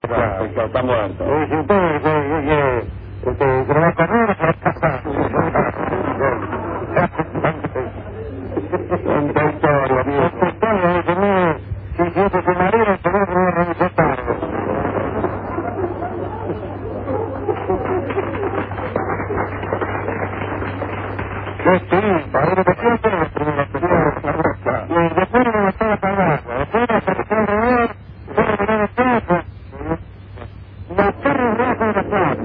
Está muerto. Si usted se lo va a correr, se lo va a pasar. Tanta historia, amigo. Tanta historia, dice, mire, si este es su marido, el teléfono va a revisar tarde. Ahora me quiero hacer la primera película. Y después me gustó la palabra. Después me apareció el revés. Después me ganó el tiempo. La torre roja de la plaza.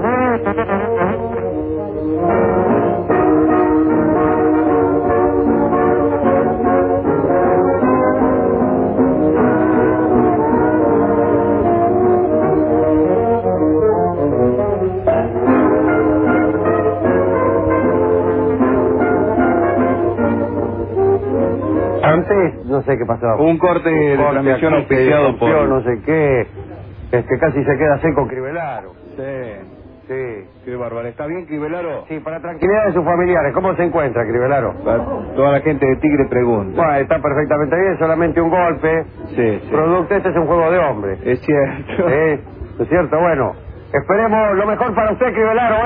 Antes, no sé qué pasaba. Un corte de transmisión auspiciado por... no sé qué. Casi se queda seco Cribelaro. Sí, qué bárbaro. ¿Está bien, Cribelaro? Sí, para tranquilidad de sus familiares. ¿Cómo se encuentra, Cribelaro? Toda la gente de Tigre pregunta. Bueno, está perfectamente bien, solamente un golpe. Sí. Producto, este es un juego de hombres. Es cierto. Es cierto, bueno. Esperemos lo mejor para usted, Cribelaro,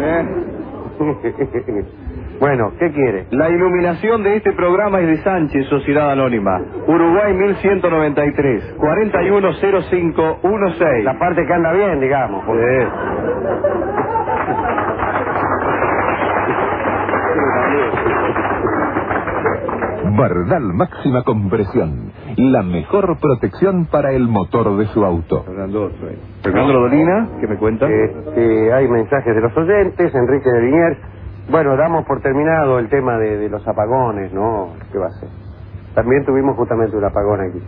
Bueno, ¿qué quiere? La iluminación de este programa es de Sánchez, Sociedad Anónima. Uruguay 1193, 410516. La parte que anda bien, digamos. Bardal máxima compresión. La mejor protección para el motor de su auto. Fernando Rodolina, ¿qué me cuenta? Hay mensajes de los oyentes, Enrique de Liniers. Bueno, damos por terminado el tema de los apagones, ¿no? ¿Qué va a ser? También tuvimos justamente un apagón aquí.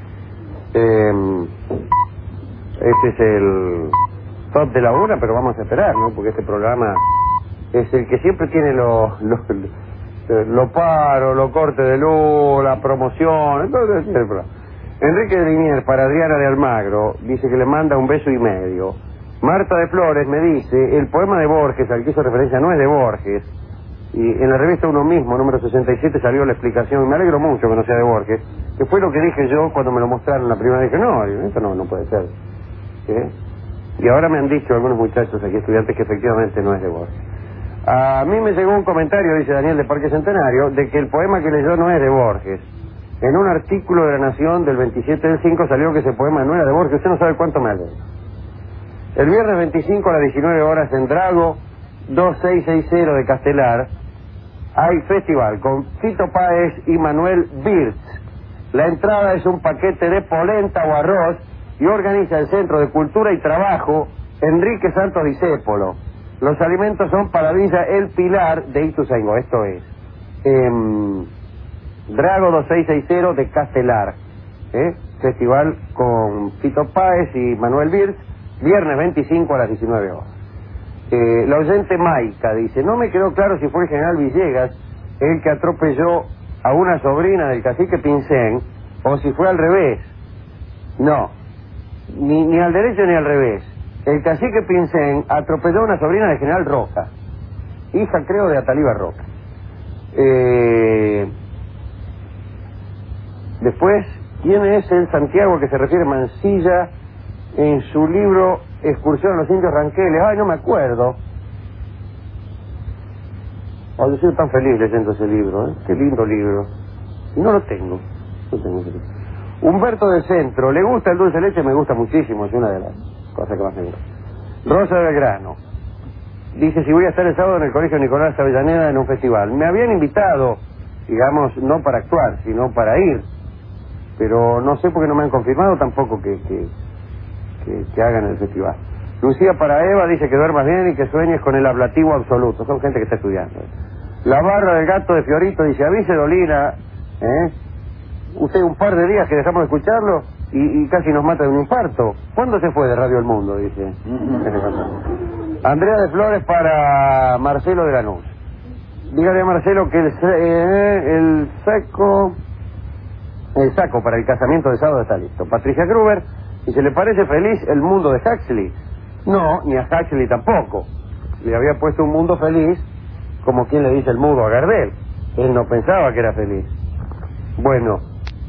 Este es el top de la hora, pero vamos a esperar, ¿no? Porque este programa es el que siempre tiene los paros, los cortes de luz, la promoción, entonces es el programa. Enrique de Liniers para Adriana de Almagro dice que le manda un beso y medio. Marta de Flores me dice, el poema de Borges al que hizo referencia no es de Borges. Y en la revista Uno Mismo, número 67, salió la explicación. Me alegro mucho que no sea de Borges, que fue lo que dije yo cuando me lo mostraron la primera vez. Dije, no, esto no puede ser. Y ahora me han dicho algunos muchachos aquí, estudiantes, que efectivamente no es de Borges. A mí me llegó un comentario, dice Daniel de Parque Centenario, de que el poema que leyó no es de Borges. En un artículo de La Nación del 27/5 salió que ese poema no era de Borges. Usted no sabe cuánto me alegro. El viernes 25 a las 19 horas en Drago 2660 de Castelar hay festival con Fito Páez y Manuel Birz. La entrada es un paquete de polenta o arroz y organiza el Centro de Cultura y Trabajo Enrique Santos Discépolo. Los alimentos son para Villa El Pilar de Ituzaingó. Esto es Drago 2660 de Castelar. Festival con Fito Páez y Manuel Birz, viernes 25 a las 19 horas. La oyente Maica dice, no me quedó claro si fue el general Villegas el que atropelló a una sobrina del cacique Pincén o si fue al revés. No, ni al derecho ni al revés. El cacique Pincén atropelló a una sobrina del general Roca, hija creo de Ataliba Roca. Después, ¿quién es el Santiago que se refiere Mansilla en su libro Excursión a los Indios Ranqueles? Ay, no me acuerdo. Oh, yo soy tan feliz leyendo ese libro, Qué lindo libro. Y no lo tengo. No tengo ese libro. Humberto del Centro, ¿le gusta el dulce de leche? Me gusta muchísimo, es una de las cosas que más me gusta. Rosa de Belgrano dice, si voy a estar el sábado en el Colegio Nicolás Avellaneda en un festival. Me habían invitado, digamos, no para actuar, sino para ir. Pero no sé por qué no me han confirmado tampoco que hagan el festival. Lucía para Eva dice que duermas bien y que sueñes con el ablativo absoluto. Son gente que está estudiando. La barra del gato de Fiorito dice, avise Dolina, usted un par de días que dejamos de escucharlo y casi nos mata de un infarto. ¿Cuándo se fue de Radio El Mundo? Dice. Andrea de Flores para Marcelo de Lanús. Dígale a Marcelo que el saco para el casamiento de sábado está listo. Patricia Gruber, ¿y se le parece feliz el mundo de Huxley? No, ni a Huxley tampoco. Le había puesto un mundo feliz, como quien le dice el mudo a Gardel. Él no pensaba que era feliz. Bueno,